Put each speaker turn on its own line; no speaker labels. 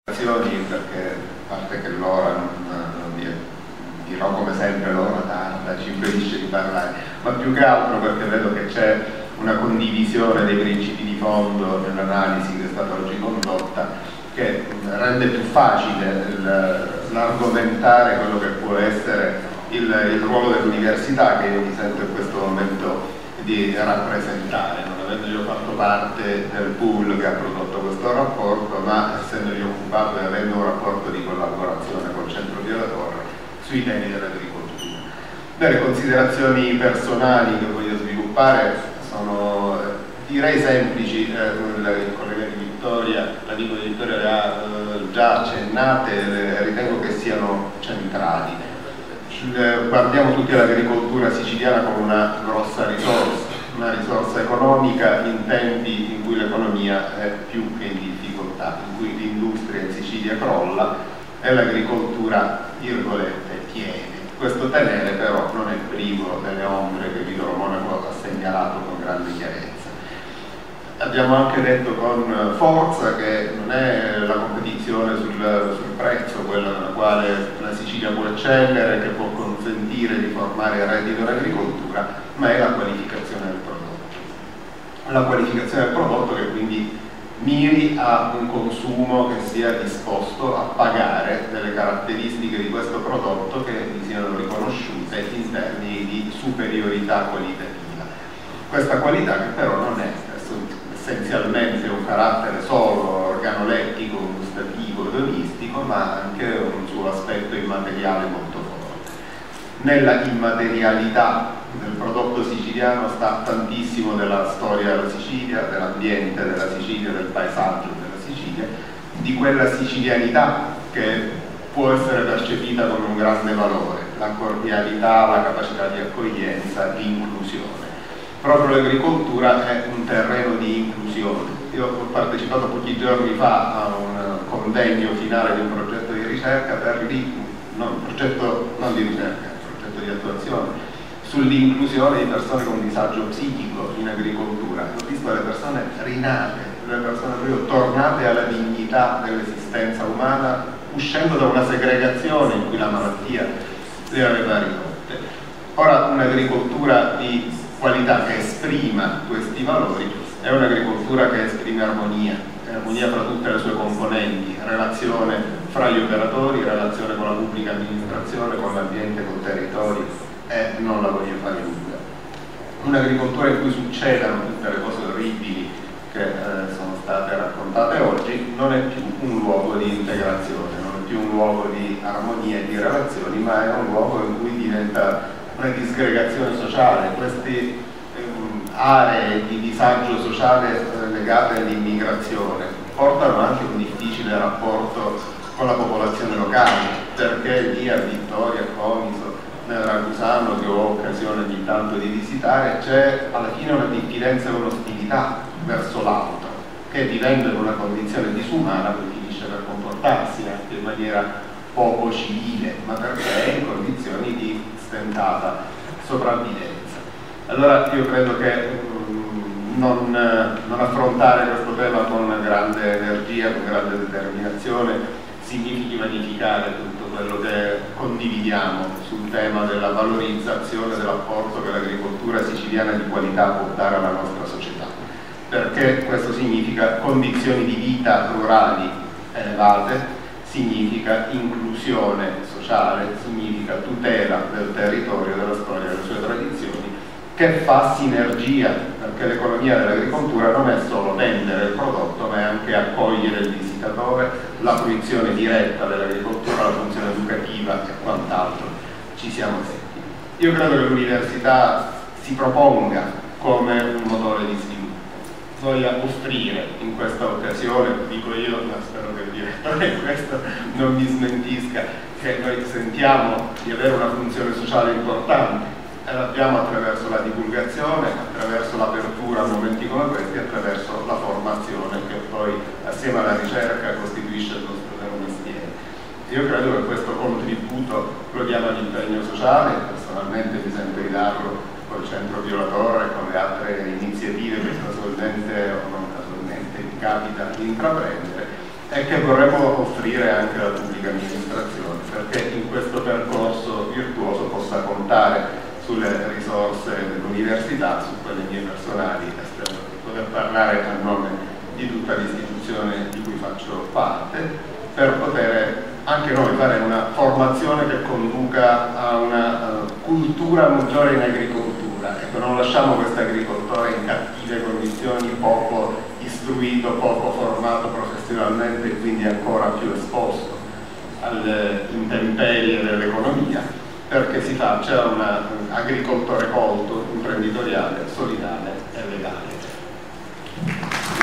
Perché a parte che l'ora dirò come sempre l'ora tarda, ci impedisce di parlare, ma più che altro perché vedo che c'è una condivisione dei principi di fondo nell'analisi che è stata oggi condotta, che rende più facile l'argomentare quello che può essere il ruolo dell'università, che io mi sento in questo momento di rappresentare, non avendo io fatto parte del pool che ha prodotto questo rapporto, ma essendomi occupato e avendo un rapporto di collaborazione col Centro Pio La Torre sui temi dell'agricoltura. Le considerazioni personali che voglio sviluppare sono, direi, semplici. Il collega di Vittoria, l'amico di Vittoria le ha già accennate, ritengo che siano centrali. Guardiamo tutti l'agricoltura siciliana come una grossa risorsa, una risorsa economica in tempi in cui l'economia è più che in difficoltà, in cui l'industria in Sicilia crolla e l'agricoltura, virgolette, tiene. Questo tenere però non è privo delle ombre che Vito Monaco ha segnalato con grande chiarezza. Abbiamo anche detto con forza che non è la competizione sul prezzo quella nella quale la Sicilia può eccellere, che può consentire di formare il reddito dell'agricoltura, ma è la qualificazione del prodotto. La qualificazione del prodotto che quindi miri a un consumo che sia disposto a pagare delle caratteristiche di questo prodotto che gli siano riconosciute in termini di superiorità qualitativa. Questa qualità che però non è essenzialmente un carattere solo organolettico, gustativo, edonistico, ma anche un suo aspetto immateriale molto forte. Nella immaterialità del prodotto siciliano sta tantissimo della storia della Sicilia, dell'ambiente della Sicilia, del paesaggio della Sicilia, di quella sicilianità che può essere percepita come un grande valore, la cordialità, la capacità di accoglienza, di inclusione. Proprio l'agricoltura è un terreno di inclusione. Io ho partecipato pochi giorni fa a un convegno finale di un progetto di ricerca progetto di attuazione sull'inclusione di persone con disagio psichico in agricoltura. Ho visto le persone rinate, le persone proprio tornate alla dignità dell'esistenza umana, uscendo da una segregazione in cui la malattia le aveva ridotte. Ora, un'agricoltura di qualità che esprima questi valori è un'agricoltura che esprime armonia fra tutte le sue componenti, relazione fra gli operatori, relazione con la pubblica amministrazione, con l'ambiente, col territorio, e non la voglio fare lunga. Un'agricoltura in cui succedano tutte le cose orribili che sono state raccontate oggi non è più un luogo di integrazione, non è più un luogo di armonia e di relazioni, ma è un luogo in cui diventa una disgregazione sociale. Queste aree di disagio sociale legate all'immigrazione portano anche un difficile rapporto con la popolazione locale, perché lì a Vittoria, a Comiso, nel Ragusano, che ho occasione ogni tanto di visitare, c'è alla fine una diffidenza e un'ostilità verso l'altro, che vivendo in una condizione disumana poi finisce per comportarsi anche in maniera poco civile, ma perché è in condizioni di stentata sopravvivenza. Allora io credo che non affrontare questo tema con grande energia, con grande determinazione, significhi vanificare tutto quello che condividiamo sul tema della valorizzazione dell'apporto che l'agricoltura siciliana di qualità può dare alla nostra società, perché questo significa condizioni di vita rurali elevate, significa inclusione sociale, significa tutela del territorio, della storia, delle sue tradizioni, che fa sinergia, perché l'economia dell'agricoltura non è solo vendere il prodotto, ma è anche accogliere il visitatore, la fruizione diretta dell'agricoltura, la funzione educativa e quant'altro. Ci siamo detti. Io credo che l'università si proponga come un motore di sviluppo, voglia offrire in questa occasione, dico io, ma spero che il direttore questo non mi smentisca, che noi sentiamo di avere una funzione sociale importante e l'abbiamo attraverso la divulgazione, attraverso l'apertura a momenti come questi, attraverso la formazione che poi assieme alla ricerca costituisce il nostro vero mestiere. Io credo che questo contributo lo diamo all'impegno sociale, personalmente mi sento di darlo col Centro Pio La Torre e con le altre iniziative che casualmente o non casualmente mi capita di intraprendere, e che vorremmo offrire anche alla pubblica amministrazione, perché in questo percorso virtuoso possa contare sulle risorse dell'università, su quelle mie personali, e spero di poter parlare a nome di tutta l'istituzione di cui faccio parte, per poter anche noi fare una formazione che conduca a una cultura maggiore in agricoltura. Ecco, non lasciamo questo agricoltore in cattive condizioni, poco istruito, poco formato professionalmente e quindi ancora più esposto alle intemperie dell'economia, perché si faccia un agricoltore colto, imprenditoriale, solidario.